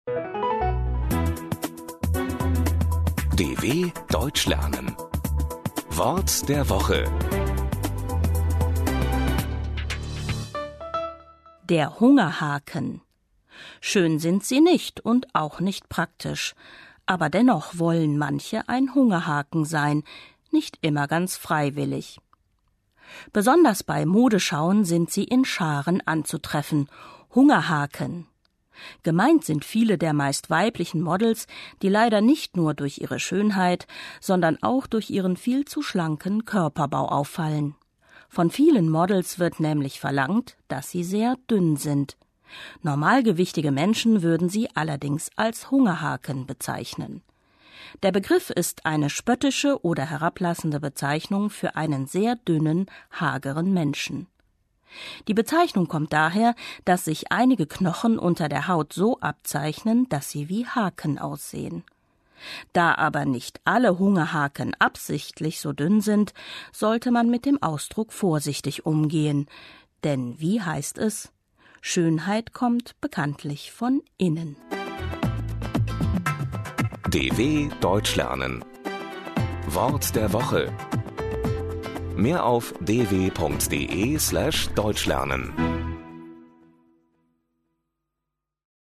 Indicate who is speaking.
Speaker 1: DW Deutsch lernen. Wort der Woche.
Speaker 2: Der Hungerhaken. Schön sind sie nicht und auch nicht praktisch. Aber dennoch wollen manche ein Hungerhaken sein, nicht immer ganz freiwillig. Besonders bei Modeschauen sind sie in Scharen anzutreffen. Hungerhaken. Gemeint sind viele der meist weiblichen Models, die leider nicht nur durch ihre Schönheit, sondern auch durch ihren viel zu schlanken Körperbau auffallen. Von vielen Models wird nämlich verlangt, dass sie sehr dünn sind. Normalgewichtige Menschen würden sie allerdings als Hungerhaken bezeichnen. Der Begriff ist eine spöttische oder herablassende Bezeichnung für einen sehr dünnen, hageren Menschen. Die Bezeichnung kommt daher, dass sich einige Knochen unter der Haut so abzeichnen, dass sie wie Haken aussehen. Da aber nicht alle Hungerhaken absichtlich so dünn sind, sollte man mit dem Ausdruck vorsichtig umgehen. Denn wie heißt es? Schönheit kommt bekanntlich von innen.
Speaker 1: DW Deutsch lernen. Wort der Woche. Mehr auf dw.de/deutschlernen.